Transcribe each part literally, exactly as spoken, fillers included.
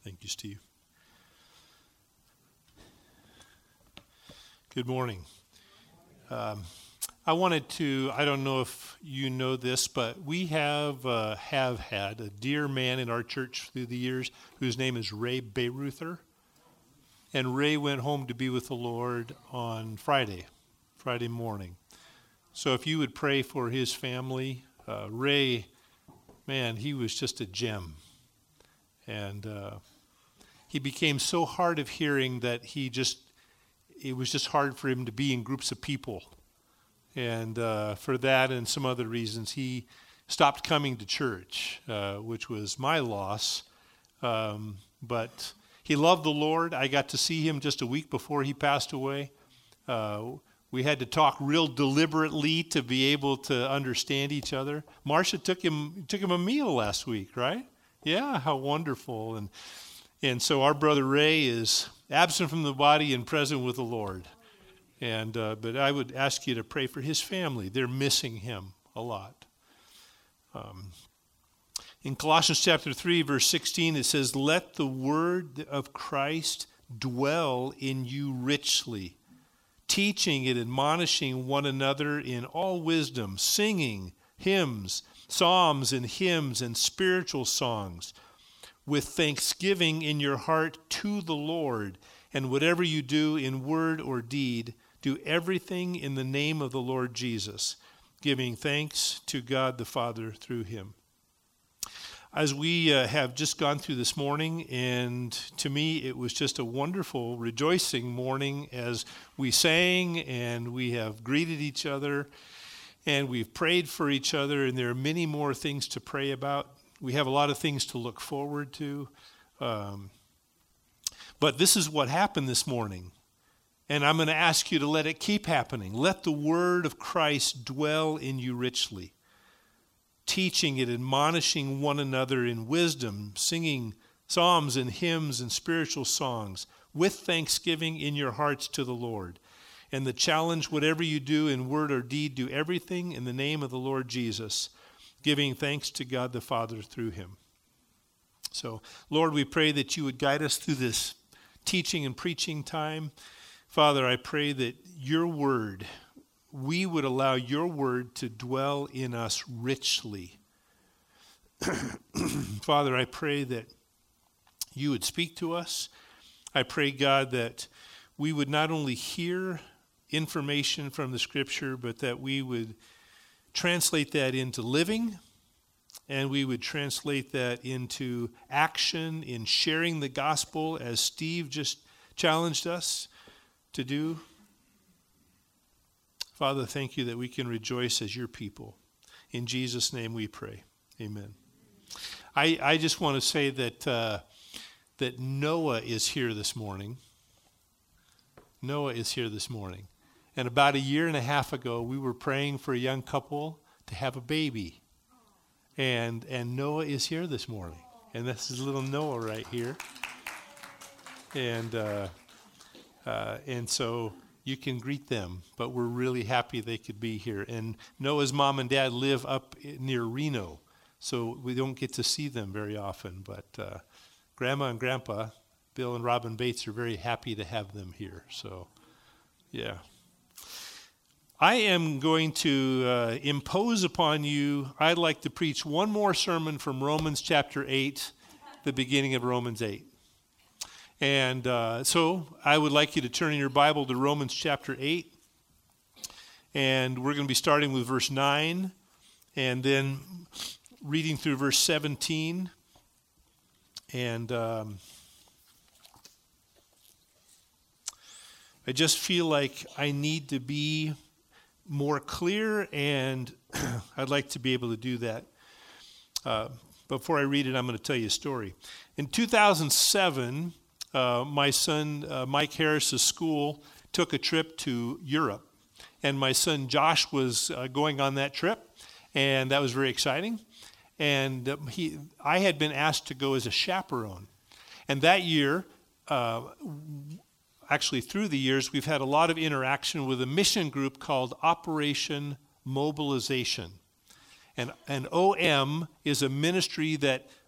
Thank you, Steve. Good morning. Um, I wanted to, I don't know if you know this, but we have uh, have had a dear man in our church through the years whose name is Ray Bayreuther. And Ray went home to be with the Lord on Friday, Friday morning. So if you would pray for his family, uh, Ray, man, he was just a gem. And uh, he became so hard of hearing that he just, it was just hard for him to be in groups of people. And uh, for that and some other reasons, he stopped coming to church, uh, which was my loss. Um, but he loved the Lord. I got to see him just a week before he passed away. Uh, we had to talk real deliberately to be able to understand each other. Marcia took him took him a meal last week, right? Yeah, how wonderful. And and so our brother Ray is absent from the body and present with the Lord. And uh, but I would ask you to pray for his family. They're missing him a lot. Um, in Colossians chapter three, verse sixteen, it says, "Let the word of Christ dwell in you richly, teaching and admonishing one another in all wisdom, singing hymns, psalms and hymns and spiritual songs, with thanksgiving in your heart to the Lord. And whatever you do in word or deed, do everything in the name of the Lord Jesus, giving thanks to God the Father through him." As we uh, have just gone through this morning, and to me it was just a wonderful, rejoicing morning as we sang and we have greeted each other and we've prayed for each other, and there are many more things to pray about. We have a lot of things to look forward to. Um, but this is what happened this morning. And I'm going to ask you to let it keep happening. Let the word of Christ dwell in you richly, teaching and admonishing one another in wisdom, singing psalms and hymns and spiritual songs, with thanksgiving in your hearts to the Lord. And the challenge, whatever you do in word or deed, do everything in the name of the Lord Jesus, giving thanks to God the Father through him. So, Lord, we pray that you would guide us through this teaching and preaching time. Father, I pray that your word, we would allow your word to dwell in us richly. Father, I pray that you would speak to us. I pray, God, that we would not only hear information from the scripture, but that we would translate that into living, and we would translate that into action in sharing the gospel as Steve just challenged us to do. Father, thank you that we can rejoice as your people. In Jesus' name we pray. Amen. I, I just want to say that uh, that Noah is here this morning. Noah is here this morning. And about a year and a half ago, we were praying for a young couple to have a baby. And and Noah is here this morning. And this is little Noah right here. And uh, uh, and so you can greet them, but we're really happy they could be here. And Noah's mom and dad live up near Reno, so we don't get to see them very often. But uh, Grandma and Grandpa, Bill and Robin Bates, are very happy to have them here. So, yeah. I am going to uh, impose upon you, I'd like to preach one more sermon from Romans chapter eight, the beginning of Romans eight. And uh, so I would like you to turn in your Bible to Romans chapter eight. And we're going to be starting with verse nine and then reading through verse seventeen. And um, I just feel like I need to be more clear, and I'd like to be able to do that. Uh, before I read it, I'm going to tell you a story. In two thousand seven, uh, my son uh, Mike Harris's school took a trip to Europe, and my son Josh was uh, going on that trip, and that was very exciting. And uh, he, I had been asked to go as a chaperone, and that year, uh, actually through the years, we've had a lot of interaction with a mission group called Operation Mobilization. And, and O M is a ministry that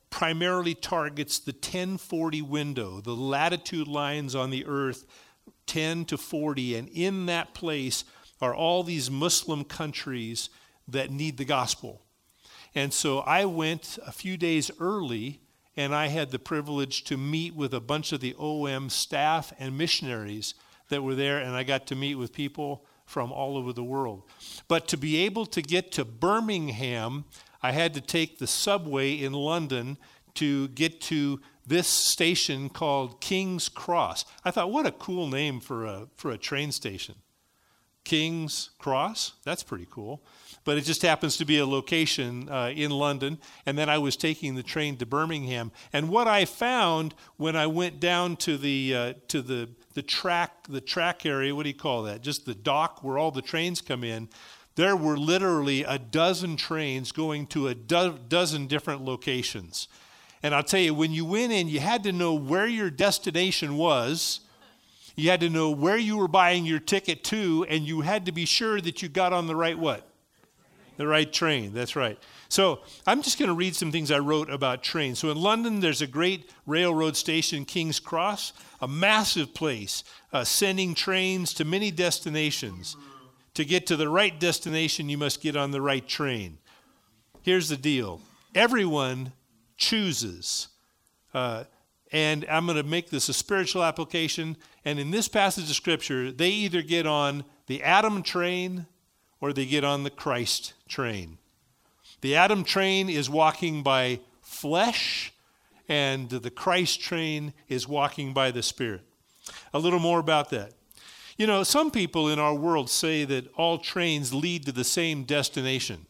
primarily targets the ten forty window, the latitude lines on the earth, ten to forty, and in that place are all these Muslim countries that need the gospel. And so I went a few days early, and I had the privilege to meet with a bunch of the O M staff and missionaries that were there, and I got to meet with people from all over the world. But to be able to get to Birmingham, I had to take the subway in London to get to this station called King's Cross. I thought, what a cool name for a for a train station. King's Cross? That's pretty cool. But it just happens to be a location uh, in London. And then I was taking the train to Birmingham. And what I found when I went down to the uh, to the the track the track area, what do you call that? Just the dock where all the trains come in. There were literally a dozen trains going to a do- dozen different locations. And I'll tell you, when you went in, you had to know where your destination was. You had to know where you were buying your ticket to, and you had to be sure that you got on the right what? The right train, that's right. So I'm just going to read some things I wrote about trains. So in London, there's a great railroad station, King's Cross, a massive place, uh, sending trains to many destinations. To get to the right destination, you must get on the right train. Here's the deal. Everyone chooses. Uh, and I'm going to make this a spiritual application. And in this passage of Scripture, they either get on the Adam train or they get on the Christ train. The Adam train is walking by flesh, and the Christ train is walking by the Spirit. A little more about that. You know, some people in our world say that all trains lead to the same destination.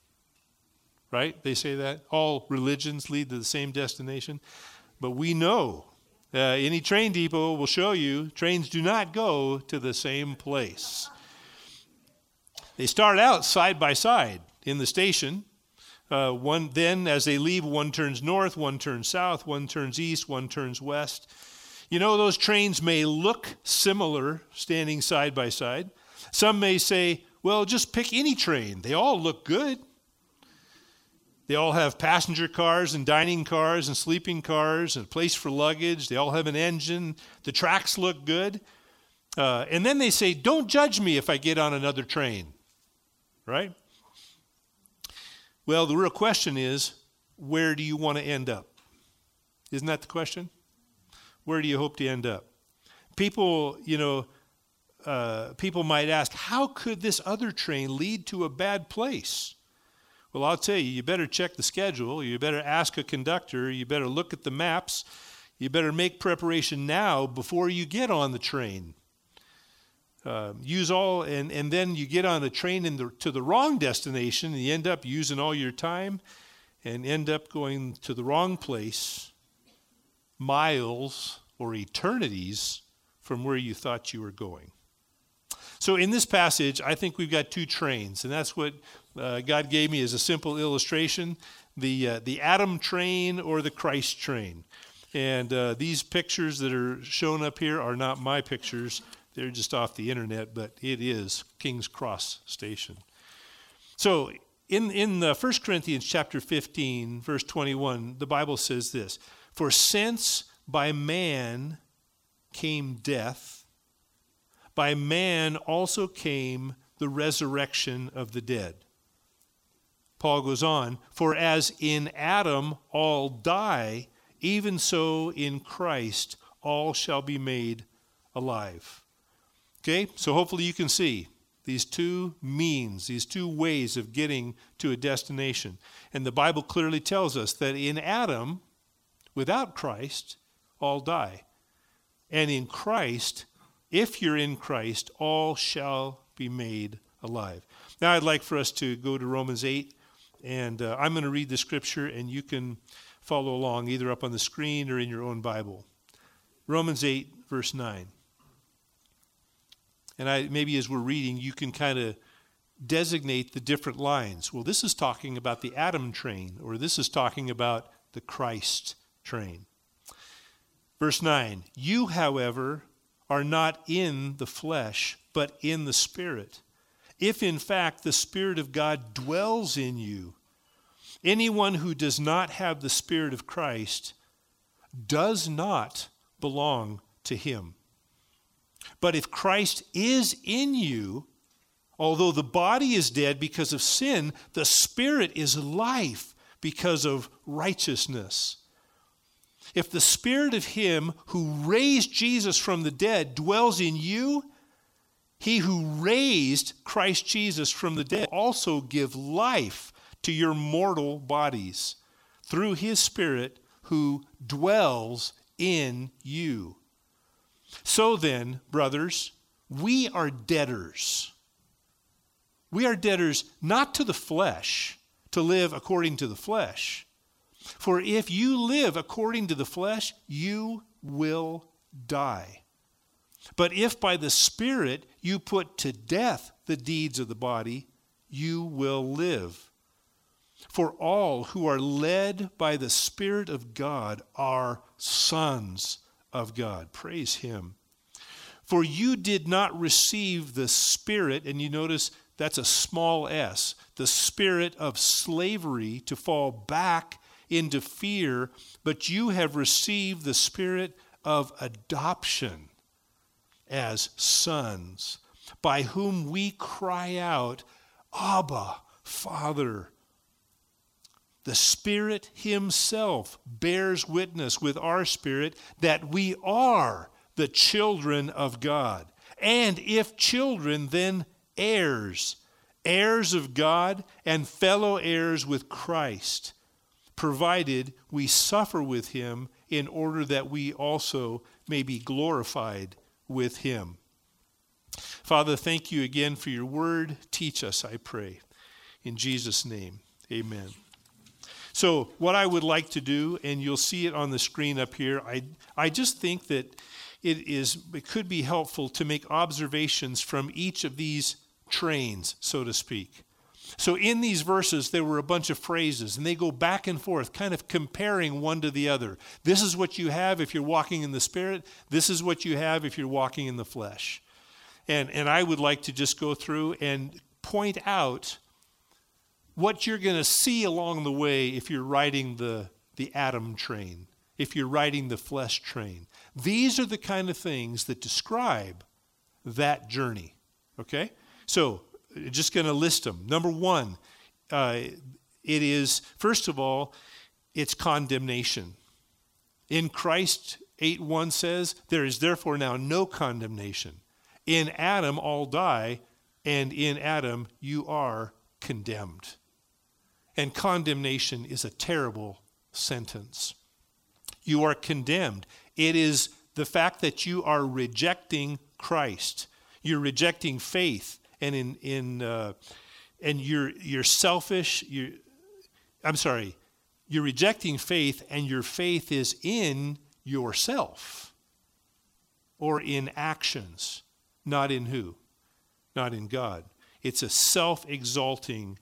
Right? They say that. All religions lead to the same destination. But we know, uh, any train depot will show you, trains do not go to the same place. They start out side by side in the station. Uh, one then, as they leave, one turns north, one turns south, one turns east, one turns west. You know, those trains may look similar standing side by side. Some may say, well, just pick any train. They all look good. They all have passenger cars and dining cars and sleeping cars and a place for luggage. They all have an engine. The tracks look good. Uh, and then they say, don't judge me if I get on another train. Right? Well, the real question is, where do you want to end up? Isn't that the question? Where do you hope to end up? People, you know, uh, people might ask, how could this other train lead to a bad place? Well, I'll tell you, you better check the schedule. You better ask a conductor. You better look at the maps. You better make preparation now before you get on the train. Uh, use all, and, and then you get on a train in the, to the wrong destination, and you end up using all your time and end up going to the wrong place, miles or eternities from where you thought you were going. So in this passage, I think we've got two trains, and that's what uh, God gave me as a simple illustration, the uh, the Adam train or the Christ train. And uh, these pictures that are shown up here are not my pictures. They're just off the internet, but it is King's Cross Station. So in, in the First Corinthians chapter fifteen, verse twenty-one, the Bible says this, for since by man came death, by man also came the resurrection of the dead. Paul goes on, for as in Adam all die, even so in Christ all shall be made alive. Okay, so hopefully you can see these two means, these two ways of getting to a destination. And the Bible clearly tells us that in Adam, without Christ, all die. And in Christ, if you're in Christ, all shall be made alive. Now I'd like for us to go to Romans eight, and uh, I'm going to read the scripture, and you can follow along either up on the screen or in your own Bible. Romans eight, verse nine. And I maybe as we're reading, you can kind of designate the different lines. Well, this is talking about the Adam train, or this is talking about the Christ train. Verse nine, you, however, are not in the flesh, but in the Spirit. If in fact the Spirit of God dwells in you, Anyone who does not have the Spirit of Christ does not belong to him. But if Christ is in you, although the body is dead because of sin, the Spirit is life because of righteousness. If the Spirit of him who raised Jesus from the dead dwells in you, he who raised Christ Jesus from the dead also give life to your mortal bodies through his Spirit who dwells in you. So then, brothers, we are debtors. We are debtors not to the flesh, to live according to the flesh. For if you live according to the flesh, you will die. But if by the Spirit you put to death the deeds of the body, you will live. For all who are led by the Spirit of God are sons of God. Praise him. For you did not receive the spirit, and you notice that's a small s, the spirit of slavery to fall back into fear, but you have received the spirit of adoption as sons, by whom we cry out, Abba, Father. The Spirit himself bears witness with our spirit that we are the children of God. And if children, then heirs, heirs of God and fellow heirs with Christ, provided we suffer with him in order that we also may be glorified with him. Father, thank you again for your word. Teach us, I pray. In Jesus' name, amen. So what I would like to do, and you'll see it on the screen up here, I I just think that it is it could be helpful to make observations from each of these trains, so to speak. So in these verses, there were a bunch of phrases, and they go back and forth, kind of comparing one to the other. This is what you have if you're walking in the Spirit. This is what you have if you're walking in the flesh. And and I would like to just go through and point out what you're going to see along the way if you're riding the, the Adam train, if you're riding the flesh train. These are the kind of things that describe that journey, okay? So, just going to list them. Number one, uh, it is, first of all, it's condemnation. In Christ, eight one says, there is therefore now no condemnation. In Adam all die, and in Adam you are condemned. And condemnation is a terrible sentence. You are condemned. It is the fact that you are rejecting Christ. You're rejecting faith, and in in uh, and you're you're selfish. You, I'm sorry. You're rejecting faith, and your faith is in yourself, or in actions, not in who, not in God. It's a self-exalting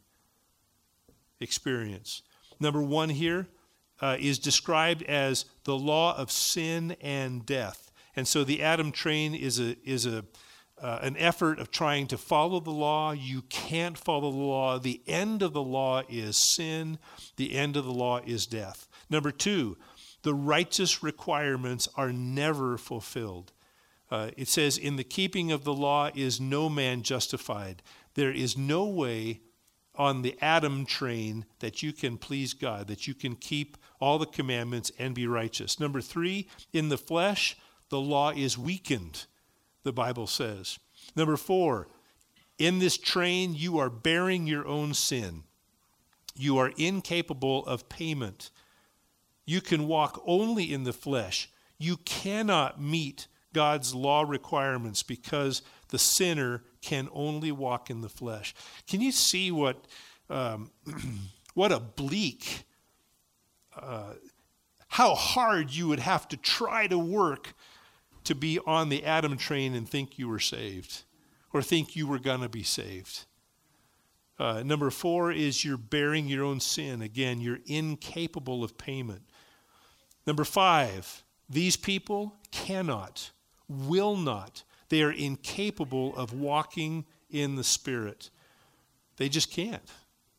experience. Number one here uh, is described as the law of sin and death. And so the Adam train is a is a uh, an effort of trying to follow the law. You can't follow the law. The end of the law is sin. The end of the law is death. Number two, the righteous requirements are never fulfilled. Uh, it says, in the keeping of the law is no man justified. There is no way on the Adam train that you can please God, that you can keep all the commandments and be righteous. Number three, in the flesh, the law is weakened, the Bible says. Number four, in this train, you are bearing your own sin. You are incapable of payment. You can walk only in the flesh. You cannot meet God's law requirements because the sinner can only walk in the flesh. Can you see what um, what a bleak, uh, how hard you would have to try to work to be on the Adam train and think you were saved or think you were going to be saved. Uh, number four is you're bearing your own sin. Again, you're incapable of payment. Number five, these people cannot, will not. They are incapable of walking in the Spirit. They just can't.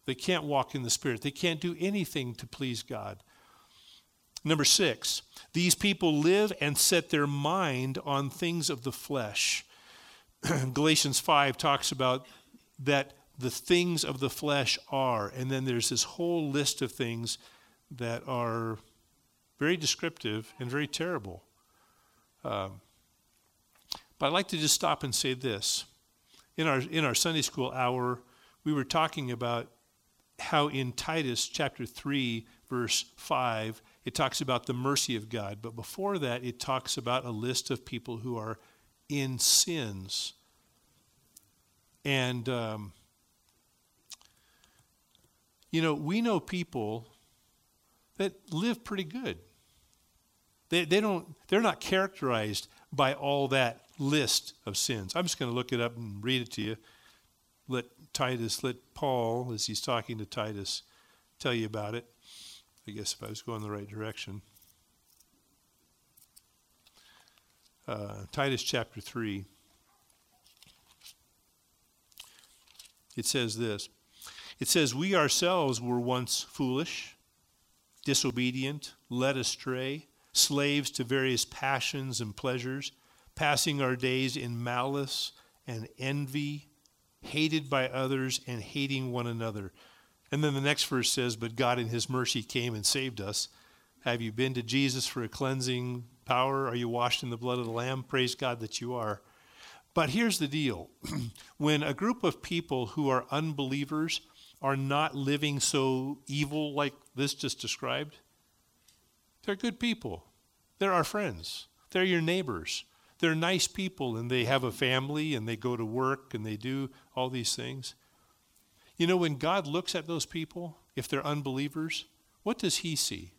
They can't walk in the Spirit. They can't do anything to please God. Number six, these people live and set their mind on things of the flesh. Galatians five talks about that the things of the flesh are, and then there's this whole list of things that are very descriptive and very terrible. Um, but I'd like to just stop and say this. In our in our Sunday school hour, we were talking about how in Titus chapter three, verse five, it talks about the mercy of God. But before that, it talks about a list of people who are in sins. And, um, you know, we know people that live pretty good. They they don't, they're not characterized by all that list of sins. I'm just going to look it up and read it to you. Let Titus, let Paul, as he's talking to Titus, tell you about it. I guess if I was going the right direction. Uh, Titus chapter three. It says this. It says, we ourselves were once foolish, disobedient, led astray, slaves to various passions and pleasures, passing our days in malice and envy, hated by others and hating one another. And then the next verse says, but God in his mercy came and saved us. Have you been to Jesus for a cleansing power? Are you washed in the blood of the Lamb? Praise God that you are. But here's the deal. When a group of people who are unbelievers are not living so evil like this just described, they're good people. They're our friends. They're your neighbors. They're nice people, and they have a family, and they go to work, and they do all these things. You know, when God looks at those people, if they're unbelievers, what does he see?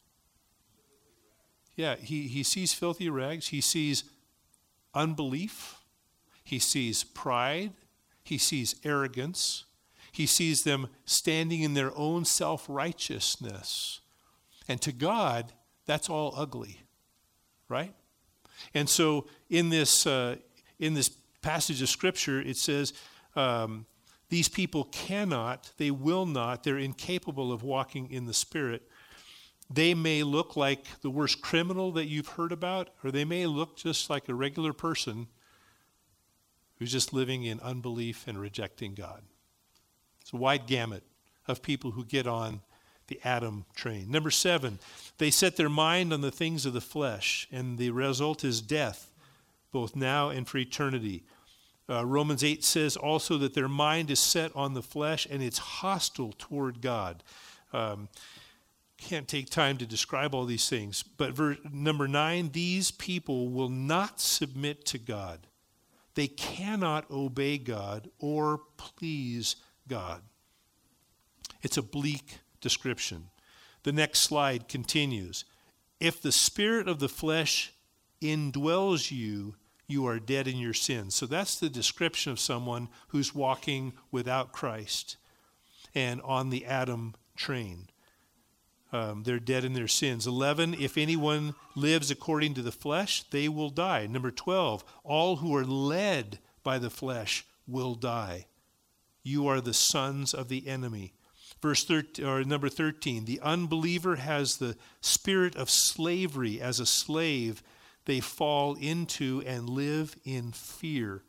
Yeah, he, he sees filthy rags. He sees unbelief. He sees pride. He sees arrogance. He sees them standing in their own self-righteousness. And to God, that's all ugly, right? And so in this uh, in this passage of Scripture, it says, um, these people cannot, they will not, they're incapable of walking in the Spirit. They may look like the worst criminal that you've heard about, or they may look just like a regular person who's just living in unbelief and rejecting God. It's a wide gamut of people who get on the Adam train. Number seven, they set their mind on the things of the flesh, and the result is death, both now and for eternity. Uh, Romans eight says also that their mind is set on the flesh, and it's hostile toward God. Um, can't take time to describe all these things. But verse, number nine, these people will not submit to God. They cannot obey God or please God. It's a bleak description. The next slide continues. If the spirit of the flesh indwells you, you are dead in your sins. So that's the description of someone who's walking without Christ and on the Adam train. Um, they're dead in their sins. eleven, if anyone lives according to the flesh, they will die. Number twelve, all who are led by the flesh will die. You are the sons of the enemy. Verse thirteen, or number thirteen, the unbeliever has the spirit of slavery. As a slave, they fall into and live in fear.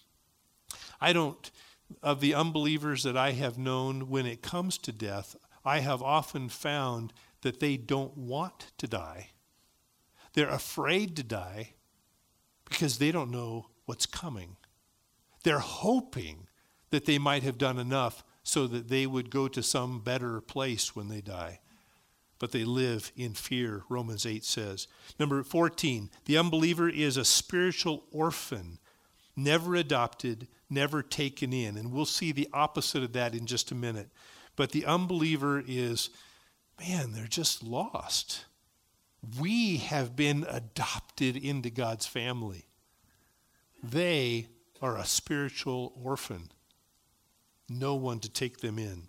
I don't, of the unbelievers that I have known, when it comes to death, I have often found that they don't want to die. They're afraid to die because they don't know what's coming. They're hoping that they might have done enough so that they would go to some better place when they die. But they live in fear, Romans eight says. Number fourteen, the unbeliever is a spiritual orphan, never adopted, never taken in. And we'll see the opposite of that in just a minute. But the unbeliever is, man, they're just lost. We have been adopted into God's family. They are a spiritual orphan. No one to take them in.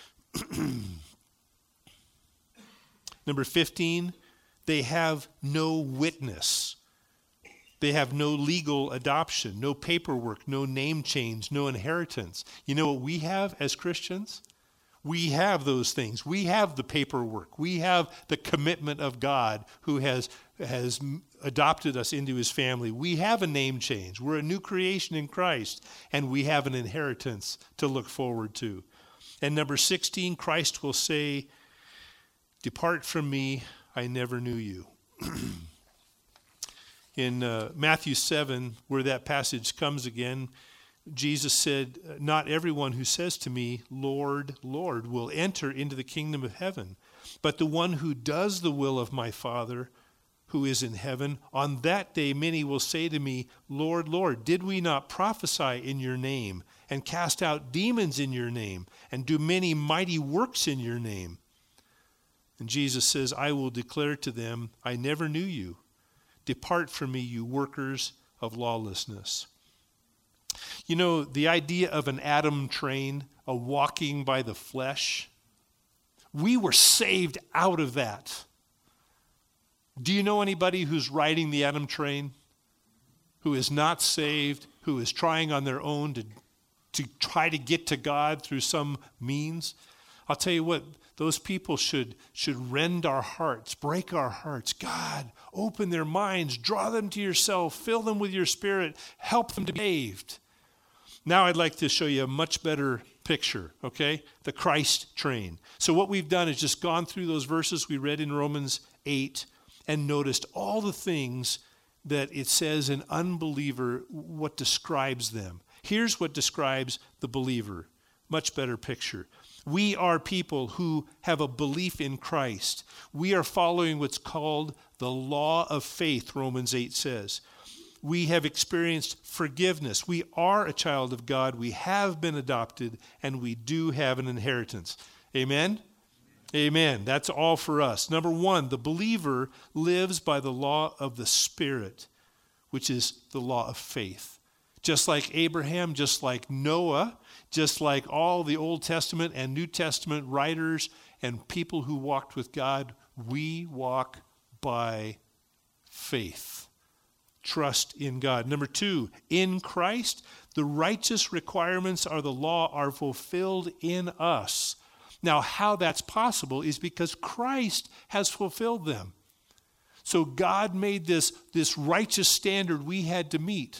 Number fifteen, they have no witness. They have no legal adoption, no paperwork, no name change, no inheritance. You know what we have as Christians? We have those things. We have the paperwork. We have the commitment of God who has, has adopted us into his family. We have a name change. We're a new creation in Christ, and we have an inheritance to look forward to. And number sixteen, Christ will say, "Depart from me, I never knew you." In uh, Matthew seven, where that passage comes again, Jesus said, "Not everyone who says to me, 'Lord, Lord,' will enter into the kingdom of heaven, but the one who does the will of my Father who is in heaven. On that day many will say to me, 'Lord, Lord, did we not prophesy in your name, and cast out demons in your name, and do many mighty works in your name?' And Jesus says, 'I will declare to them, I never knew you. Depart from me, you workers of lawlessness.'" You know, the idea of an Adam train, a walking by the flesh, we were saved out of that. Do you know anybody who's riding the Adam train, who is not saved, who is trying on their own to, to try to get to God through some means? I'll tell you what, those people should, should rend our hearts, break our hearts. God, open their minds, draw them to yourself, fill them with your Spirit, help them to be saved. Now I'd like to show you a much better picture, okay? The Christ train. So what we've done is just gone through those verses we read in Romans eight and noticed all the things that it says an unbeliever, what describes them. Here's what describes the believer. Much better picture. We are people who have a belief in Christ. We are following what's called the law of faith, Romans eight says. We have experienced forgiveness. We are a child of God. We have been adopted, and we do have an inheritance. Amen? Amen. That's all for us. Number one, the believer lives by the law of the Spirit, which is the law of faith. Just like Abraham, just like Noah, just like all the Old Testament and New Testament writers and people who walked with God, we walk by faith. Trust in God. Number two, in Christ, the righteous requirements of the law are fulfilled in us. Now, how that's possible is because Christ has fulfilled them. So God made this, this righteous standard we had to meet.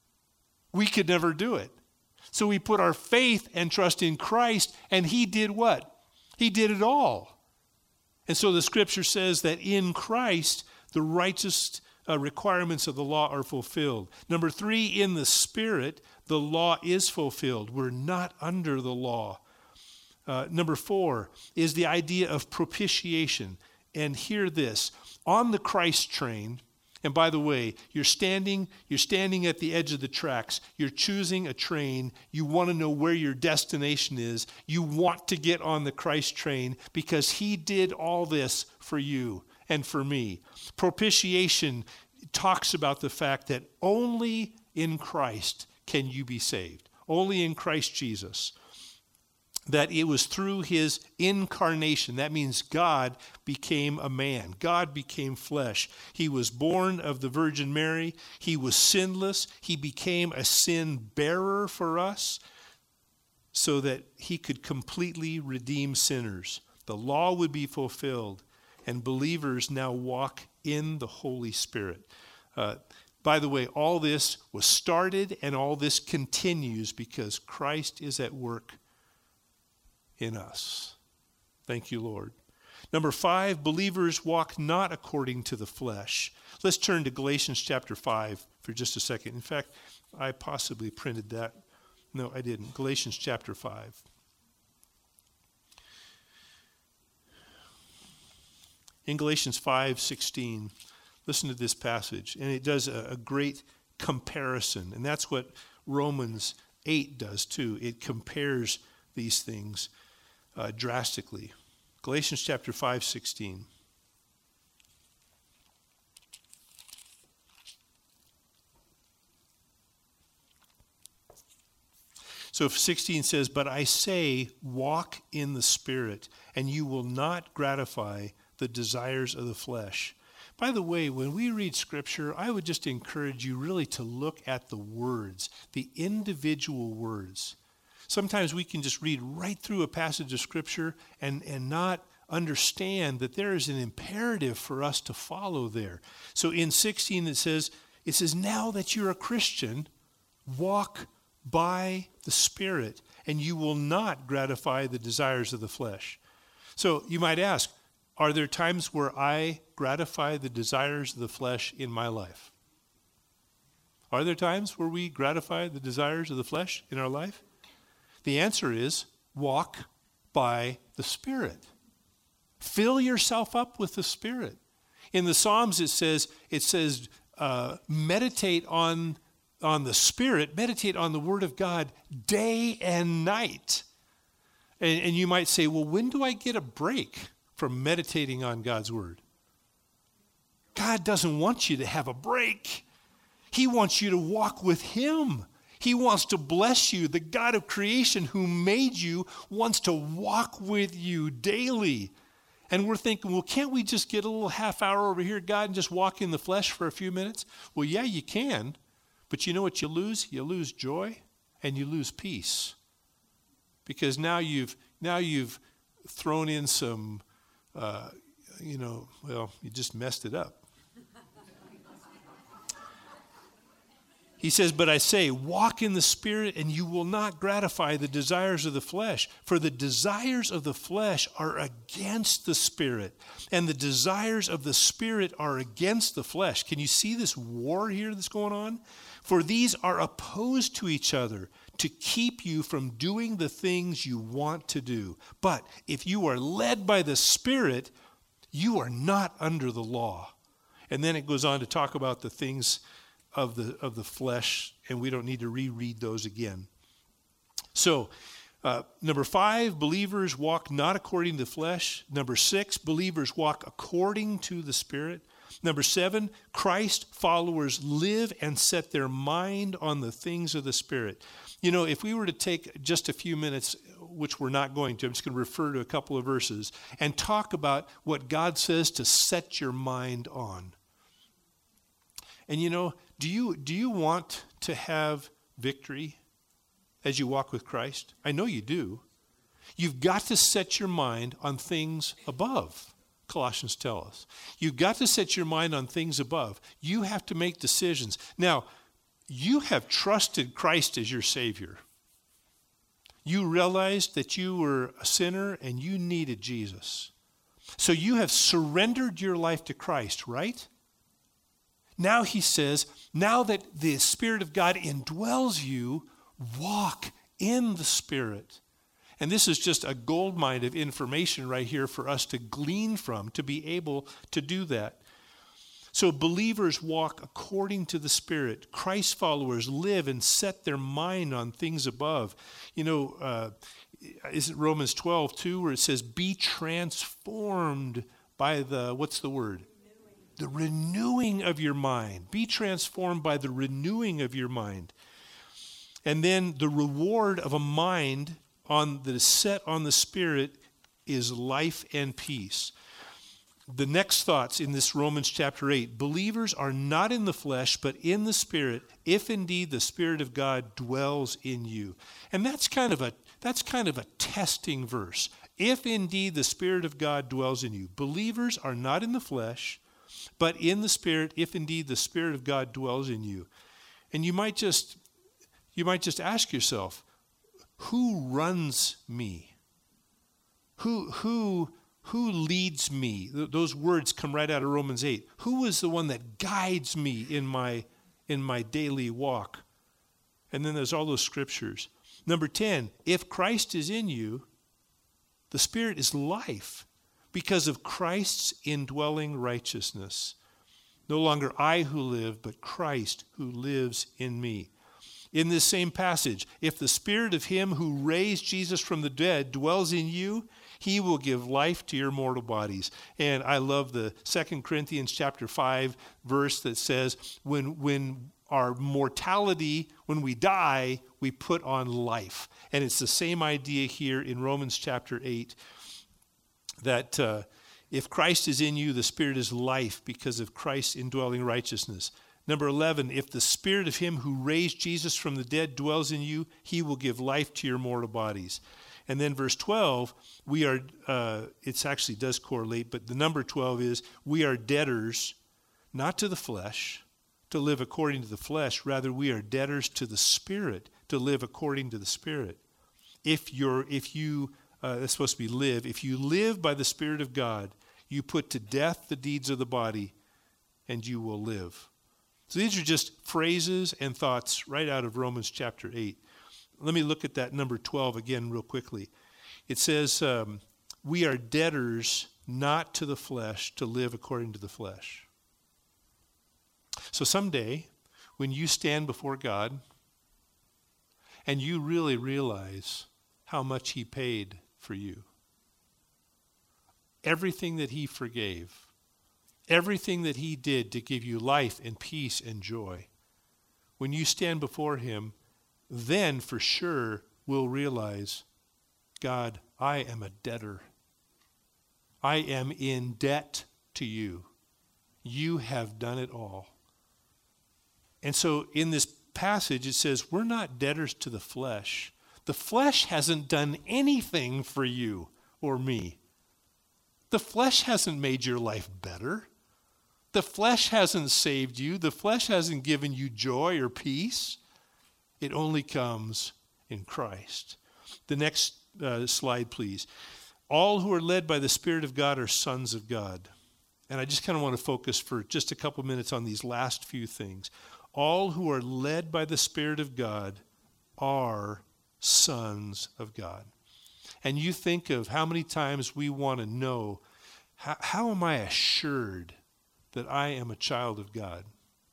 We could never do it. So we put our faith and trust in Christ, and he did what? He did it all. And so the scripture says that in Christ, the righteous uh, requirements of the law are fulfilled. Number three, in the Spirit, the law is fulfilled. We're not under the law. Uh, number four is the idea of propitiation. And hear this, on the Christ train, and by the way, you're standing, you're standing at the edge of the tracks. You're choosing a train. You want to know where your destination is. You want to get on the Christ train because he did all this for you and for me. Propitiation talks about the fact that only in Christ can you be saved. Only in Christ Jesus. That it was through his incarnation. That means God became a man. God became flesh. He was born of the Virgin Mary. He was sinless. He became a sin bearer for us so that he could completely redeem sinners. The law would be fulfilled, and believers now walk in the Holy Spirit. Uh, by the way, all this was started and all this continues because Christ is at work in us. Thank you, Lord. Number five, believers walk not according to the flesh. Let's turn to Galatians chapter five for just a second. In fact, I possibly printed that. No, I didn't. Galatians chapter five. In Galatians five sixteen, listen to this passage, and it does a, a great comparison, and that's what Romans eight does too. It compares these things Uh, drastically. Galatians chapter five sixteen. So if sixteen says, "But I say, walk in the Spirit, and you will not gratify the desires of the flesh." By the way, when we read Scripture, I would just encourage you really to look at the words, the individual words. Sometimes we can just read right through a passage of Scripture and, and not understand that there is an imperative for us to follow there. So in sixteen it says, it says, now that you're a Christian, walk by the Spirit, and you will not gratify the desires of the flesh. So you might ask, are there times where I gratify the desires of the flesh in my life? Are there times where we gratify the desires of the flesh in our life? The answer is walk by the Spirit. Fill yourself up with the Spirit. In the Psalms it says, it says, uh, meditate on, on the Spirit, meditate on the Word of God day and night. And, and you might say, well, when do I get a break from meditating on God's Word? God doesn't want you to have a break. He wants you to walk with Him. He wants to bless you. The God of creation who made you wants to walk with you daily. And we're thinking, well, can't we just get a little half hour over here, God, and just walk in the flesh for a few minutes? Well, yeah, you can. But you know what you lose? You lose joy and you lose peace. Because now you've now you've thrown in some, uh, you know, well, you just messed it up. He says, but I say, walk in the Spirit, and you will not gratify the desires of the flesh. For the desires of the flesh are against the Spirit, and the desires of the Spirit are against the flesh. Can you see this war here that's going on? For these are opposed to each other to keep you from doing the things you want to do. But if you are led by the Spirit, you are not under the law. And then it goes on to talk about the things of the of the flesh, and we don't need to reread those again. So, uh, number five, believers walk not according to the flesh. Number six, believers walk according to the Spirit. Number seven, Christ followers live and set their mind on the things of the Spirit. You know, if we were to take just a few minutes, which we're not going to, I'm just going to refer to a couple of verses, and talk about what God says to set your mind on. And you know, do you do you want to have victory as you walk with Christ? I know you do. You've got to set your mind on things above, Colossians tell us. You've got to set your mind on things above. You have to make decisions. Now, you have trusted Christ as your Savior. You realized that you were a sinner and you needed Jesus. So you have surrendered your life to Christ, right? Now he says, now that the Spirit of God indwells you, walk in the Spirit. And this is just a goldmine of information right here for us to glean from, to be able to do that. So believers walk according to the Spirit. Christ followers live and set their mind on things above. You know, uh, isn't Romans twelve two where it says, be transformed by the, what's the word? The renewing of your mind. Be transformed by the renewing of your mind. And then the reward of a mind on that is set on the Spirit is life and peace. The next thoughts in this Romans chapter eight. Believers are not in the flesh, but in the Spirit, if indeed the Spirit of God dwells in you. And that's kind of a that's kind of a testing verse. If indeed the Spirit of God dwells in you. Believers are not in the flesh, but in the Spirit, if indeed the Spirit of God dwells in you. And you might just you might just ask yourself, who runs me? Who who who leads me? Th- those words come right out of Romans eight. Who is the one that guides me in my in my daily walk? And then there's all those scriptures. Number ten, if Christ is in you, the Spirit is life, because of Christ's indwelling righteousness. No longer I who live, but Christ who lives in me. In this same passage, if the Spirit of him who raised Jesus from the dead dwells in you, he will give life to your mortal bodies. And I love the Second Corinthians chapter five verse that says, when, when our mortality, when we die, we put on life. And it's the same idea here in Romans chapter eight. That uh, if Christ is in you, the Spirit is life because of Christ's indwelling righteousness. Number eleven, if the spirit of him who raised Jesus from the dead dwells in you, he will give life to your mortal bodies. And then verse twelve, we are, uh, it actually does correlate, but the number twelve is, we are debtors, not to the flesh, to live according to the flesh. Rather, we are debtors to the Spirit, to live according to the Spirit. If you're, if you, uh, that's supposed to be live, if you live by the Spirit of God, you put to death the deeds of the body, and you will live. So these are just phrases and thoughts right out of Romans chapter eight. Let me look at that number twelve again real quickly. It says, um, we are debtors not to the flesh to live according to the flesh. So someday, when you stand before God and you really realize how much he paid for you, everything that he forgave, everything that he did to give you life and peace and joy, when you stand before him, then for sure we'll realize, God, I am a debtor. I am in debt to you. You have done it all. And so in this passage, it says, we're not debtors to the flesh. The flesh hasn't done anything for you or me. The flesh hasn't made your life better. The flesh hasn't saved you. The flesh hasn't given you joy or peace. It only comes in Christ. The next uh, slide, please. All who are led by the Spirit of God are sons of God. And I just kind of want to focus for just a couple minutes on these last few things. All who are led by the Spirit of God are sons of God. And you think of how many times we want to know, how, how am I assured that I am a child of God?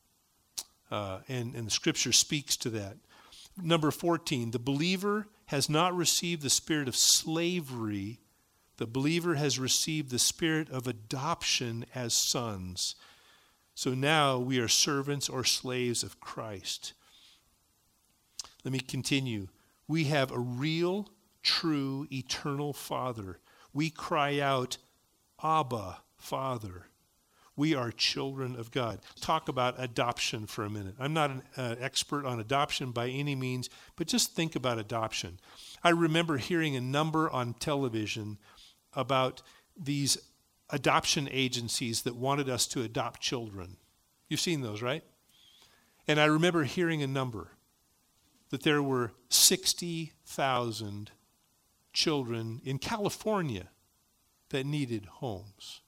Uh, and, and the Scripture speaks to that. Number fourteen, the believer has not received the spirit of slavery. The believer has received the spirit of adoption as sons. So now we are servants or slaves of Christ. Let me continue. We have a real, true, eternal Father. We cry out, Abba, Father. We are children of God. Talk about adoption for a minute. I'm not an uh, expert on adoption by any means, but just think about adoption. I remember hearing a number on television about these adoption agencies that wanted us to adopt children. You've seen those, right? And I remember hearing a number that there were sixty thousand children in California that needed homes.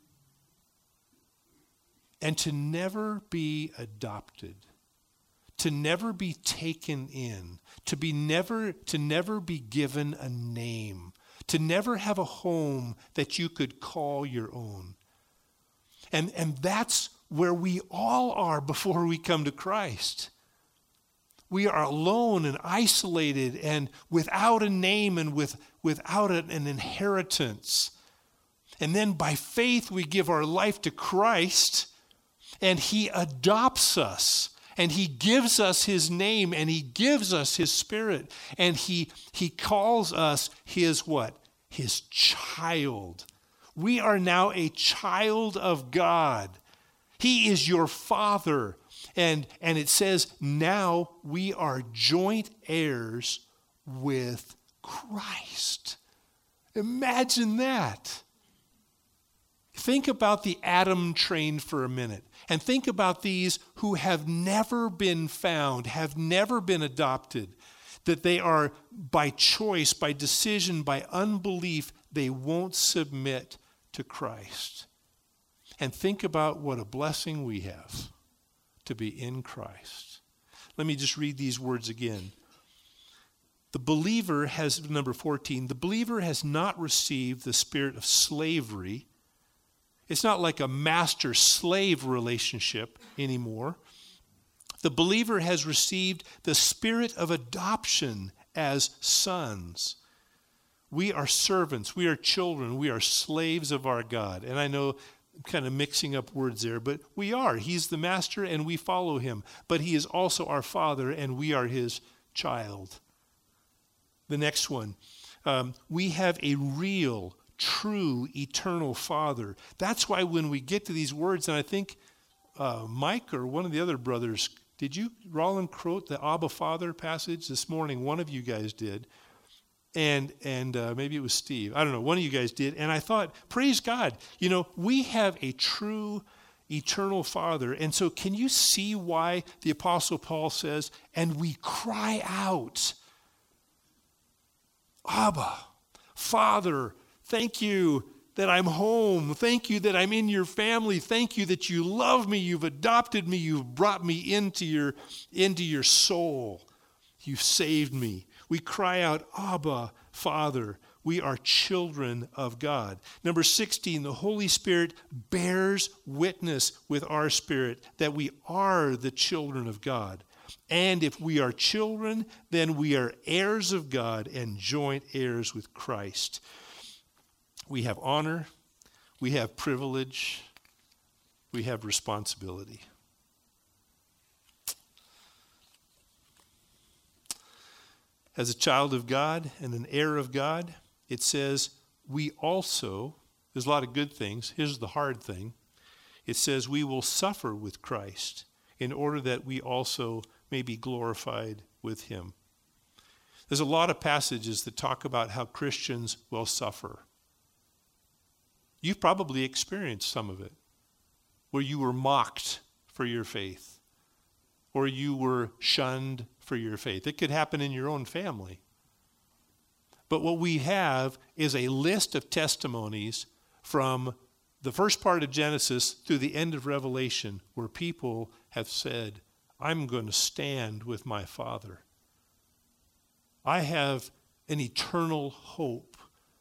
And to never be adopted, to never be taken in, to be never to never be given a name, to never have a home that you could call your own. And, and that's where we all are before we come to Christ. We are alone and isolated and without a name and with, without an, an inheritance. And then by faith we give our life to Christ, and he adopts us, and he gives us his name, and he gives us his Spirit, and he, he calls us his what? His child. We are now a child of God. He is your Father. And, and it says now we are joint heirs with Christ. Imagine that. Think about the Adam train for a minute. And think about these who have never been found, have never been adopted, that they are by choice, by decision, by unbelief, they won't submit to Christ. And think about what a blessing we have to be in Christ. Let me just read these words again. The believer has, number fourteen, the believer has not received the spirit of slavery. It's not like a master-slave relationship anymore. The believer has received the spirit of adoption as sons. We are servants, we are children, we are slaves of our God. And I know I'm kind of mixing up words there, but we are. He's the master and we follow him. But he is also our Father and we are his child. The next one, um, we have a real, true, eternal Father. That's why when we get to these words, and I think uh, Mike or one of the other brothers, did you, Roland, quote the Abba Father passage this morning? One of you guys did. And and uh, maybe it was Steve. I don't know. One of you guys did. And I thought, praise God. You know, we have a true eternal Father. And so can you see why the Apostle Paul says, and we cry out, Abba, Father, thank you that I'm home. Thank you that I'm in your family. Thank you that you love me. You've adopted me. You've brought me into your, into your soul. You've saved me. We cry out, Abba, Father. We are children of God. Number sixteen, the Holy Spirit bears witness with our spirit that we are the children of God. And if we are children, then we are heirs of God and joint heirs with Christ. We have honor, we have privilege, we have responsibility. As a child of God and an heir of God, it says we also, there's a lot of good things. Here's the hard thing. It says we will suffer with Christ in order that we also may be glorified with him. There's a lot of passages that talk about how Christians will suffer. You've probably experienced some of it, where you were mocked for your faith, or you were shunned for your faith. It could happen in your own family. But what we have is a list of testimonies from the first part of Genesis through the end of Revelation where people have said, I'm going to stand with my Father. I have an eternal hope.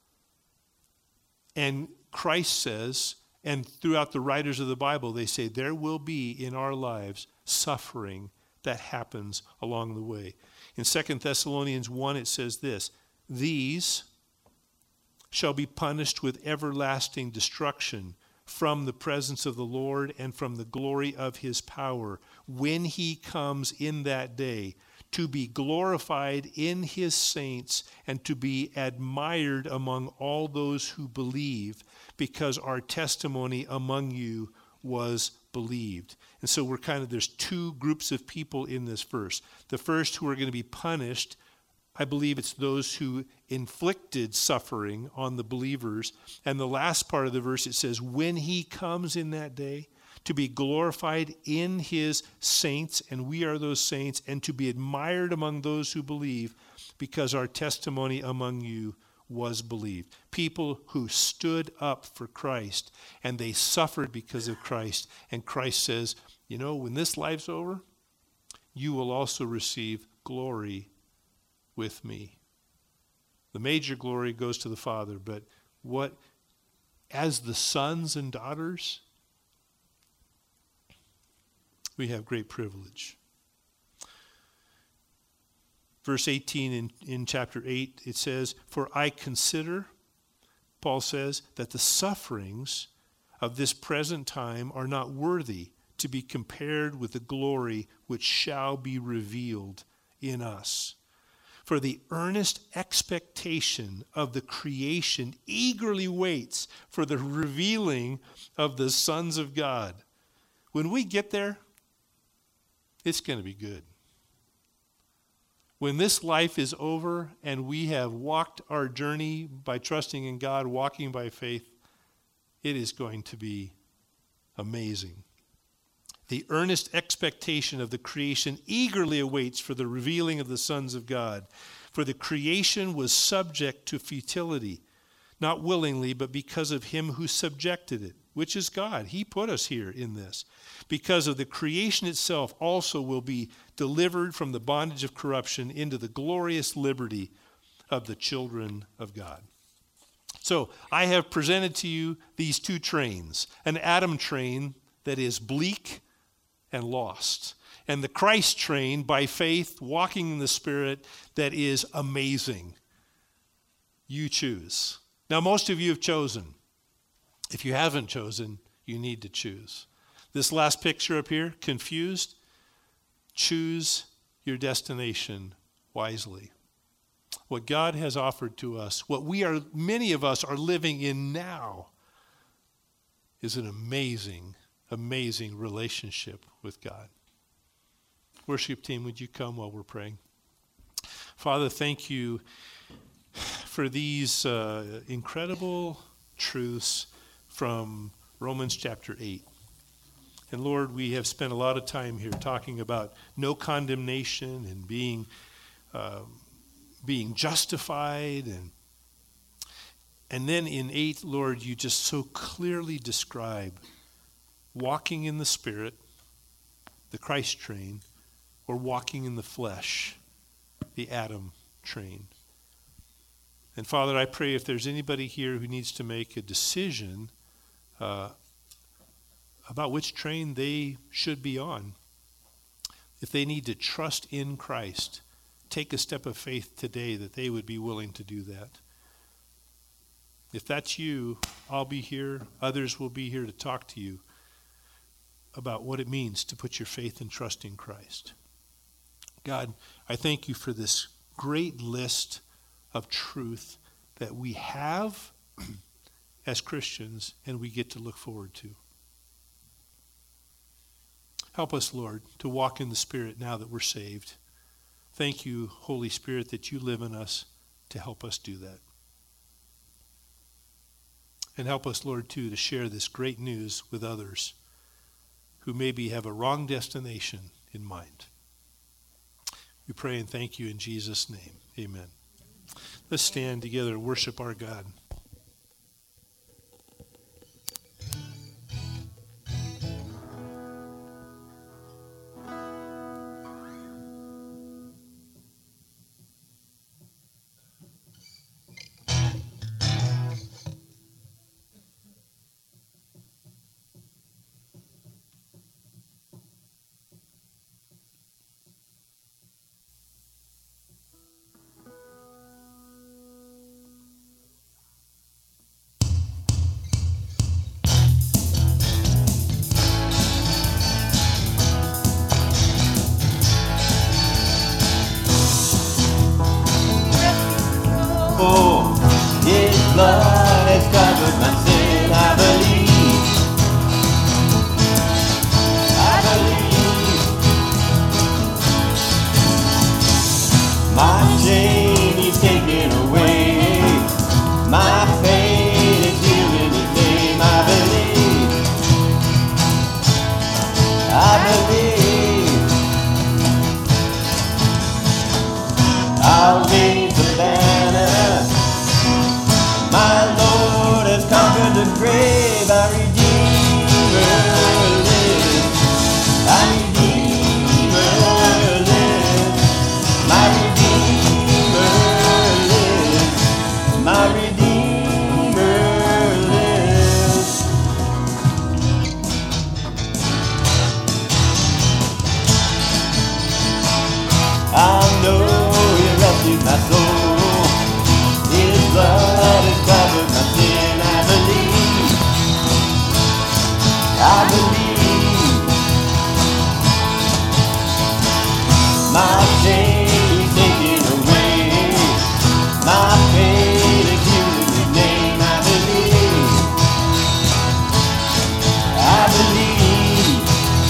And Christ says, and throughout the writers of the Bible, they say there will be in our lives suffering that happens along the way. In Second Thessalonians one, it says this, these shall be punished with everlasting destruction from the presence of the Lord and from the glory of his power when he comes in that day to be glorified in his saints and to be admired among all those who believe, because our testimony among you was believed. And so we're kind of, there's two groups of people in this verse. The first who are going to be punished, I believe it's those who inflicted suffering on the believers. And the last part of the verse, it says, when he comes in that day, to be glorified in his saints, and we are those saints, and to be admired among those who believe, because our testimony among you was believed. People who stood up for Christ, and they suffered because of Christ. And Christ says, you know, when this life's over, you will also receive glory with me. The major glory goes to the Father, but what, as the sons and daughters, we have great privilege. Verse eighteen in, in chapter eight, it says, for I consider, Paul says, that the sufferings of this present time are not worthy to be compared with the glory which shall be revealed in us. For the earnest expectation of the creation eagerly waits for the revealing of the sons of God. When we get there, it's going to be good. When this life is over and we have walked our journey by trusting in God, walking by faith, it is going to be amazing. The earnest expectation of the creation eagerly awaits for the revealing of the sons of God. For the creation was subject to futility, not willingly, but because of him who subjected it, which is God. He put us here in this. Because of the creation itself also will be delivered from the bondage of corruption into the glorious liberty of the children of God. So I have presented to you these two trains, an Adam train that is bleak and lost, and the Christ train by faith, walking in the Spirit, that is amazing. You choose. Now, most of you have chosen. If you haven't chosen, you need to choose. This last picture up here, confused? Choose your destination wisely. What God has offered to us, what we are, many of us are living in now, is an amazing amazing relationship with God. Worship team, would you come while we're praying? Father, thank you for these uh, incredible truths from Romans chapter eight. And Lord, we have spent a lot of time here talking about no condemnation and being uh, being justified. And, and then in eight, Lord, you just so clearly describe walking in the Spirit, the Christ train, or walking in the flesh, the Adam train. And Father, I pray if there's anybody here who needs to make a decision uh, about which train they should be on, if they need to trust in Christ, take a step of faith today that they would be willing to do that. If that's you, I'll be here. Others will be here to talk to you about what it means to put your faith and trust in Christ. God, I thank you for this great list of truth that we have as Christians and we get to look forward to. Help us, Lord, to walk in the Spirit now that we're saved. Thank you, Holy Spirit, that you live in us to help us do that. And help us, Lord, too, to share this great news with others who maybe have a wrong destination in mind. We pray and thank you in Jesus' name. Amen. Let's stand together and worship our God. Blood has covered my sin, I believe. I believe. My shame He's taken away. My faith is healed in His name. I believe. I believe. I'll raise the banner. My Lord has conquered the grave, our Redeemer lives. Our Redeemer lives. My Redeemer lives. My Redeemer lives. I know He rescued my soul. His blood has covered my sin, I believe. I believe. My shame is taken away. My faith is healed in His name, I believe. I believe.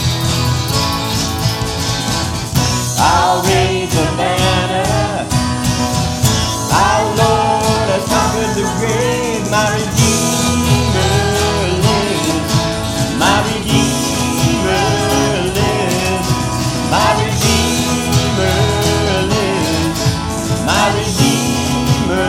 I'll raise a banner. Our Lord has conquered the grave. My Redeemer lives. My Redeemer lives. My Redeemer lives. My Redeemer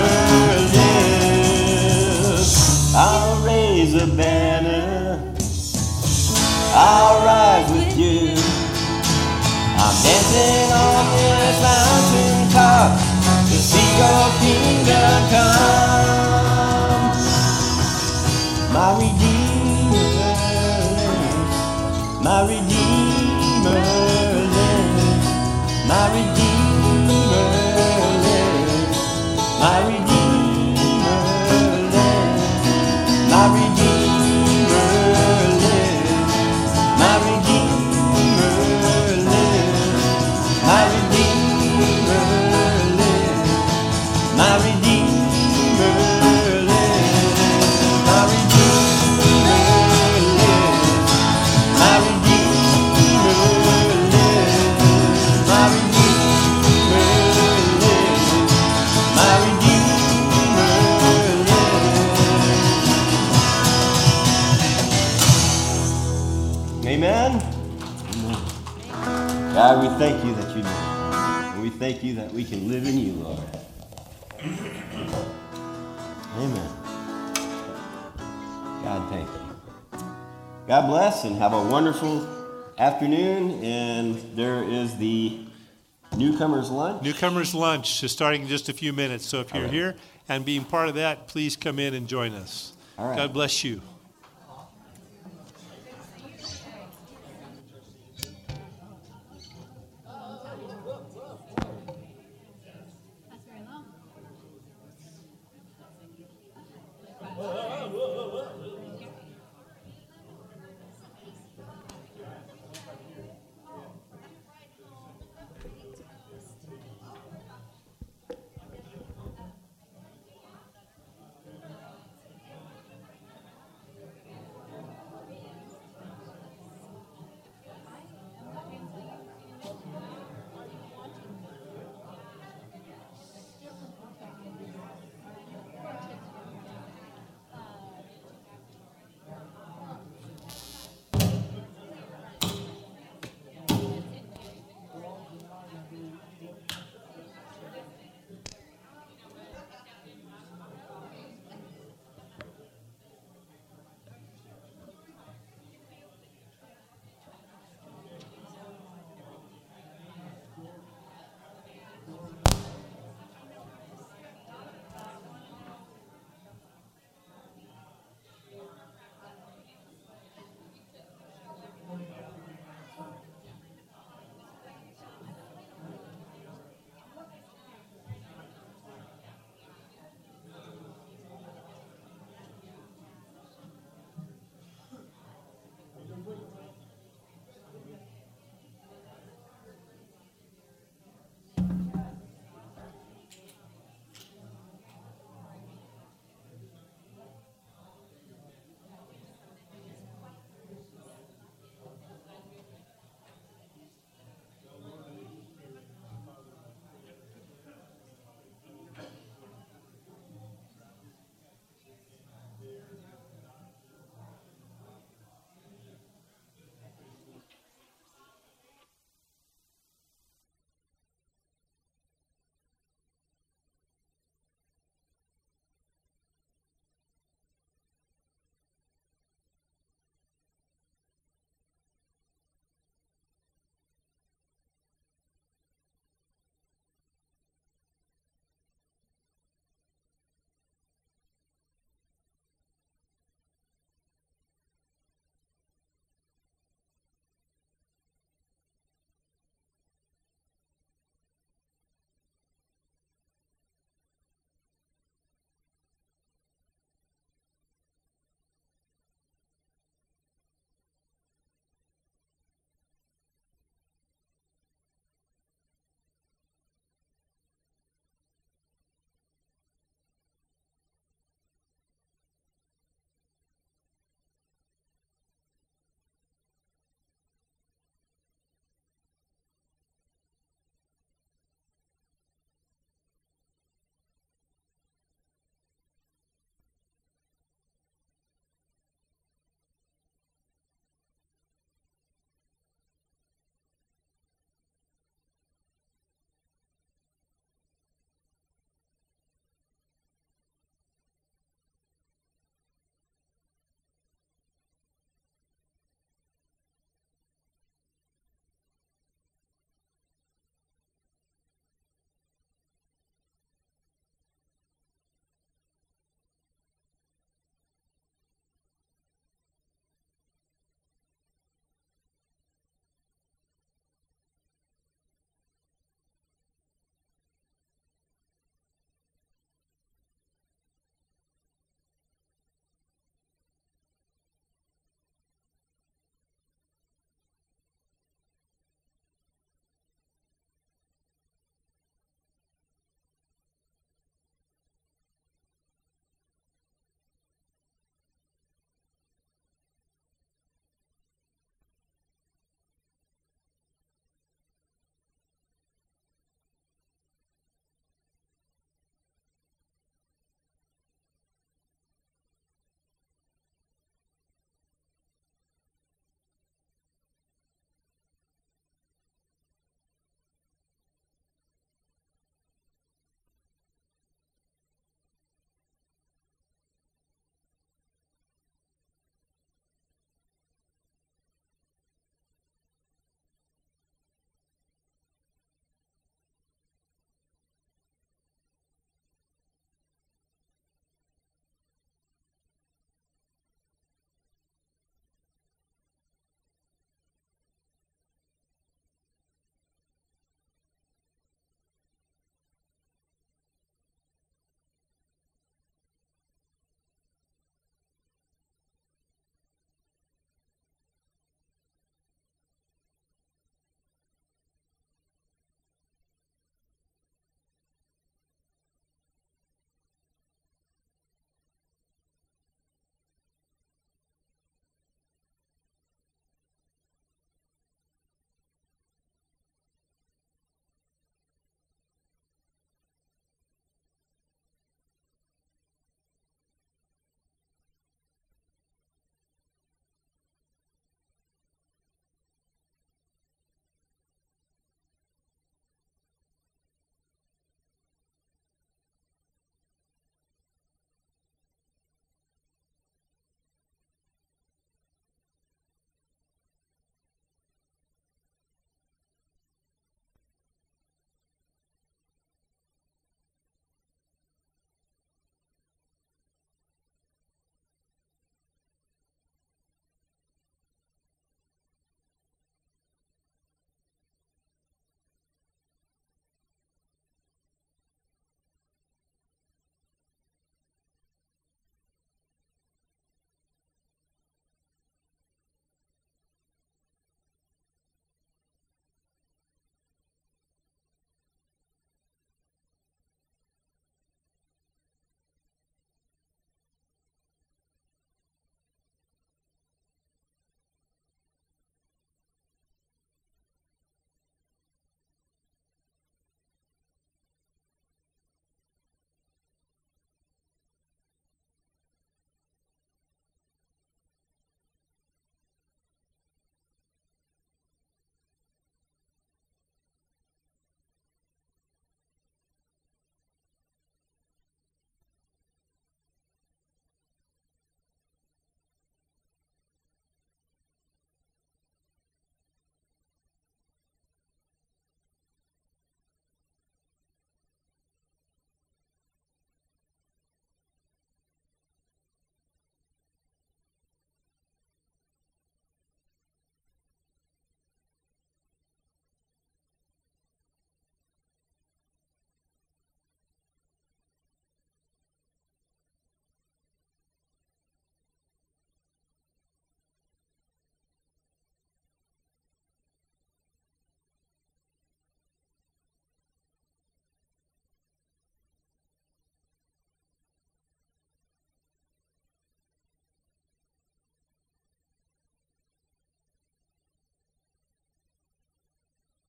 lives. I'll raise a banner. I'll rise with you. I'm dancing on this mountain top to see your kingdom come. My Redeemer lives. My Redeemer lives. My Redeemer lives. My Redeemer lives. My Redeemer lives. My Redeemer lives. My Redeemer lives. My Redeemer lives. My Redeemer lives. Amen? Amen. God, we thank you that you know. And we thank you that we can live in you, Lord. Amen. God, thank you. God bless and have a wonderful afternoon. And there is the newcomers lunch. Newcomers lunch is starting in just a few minutes. So if you're right. here and being part of that, please come in and join us. All right. God bless you.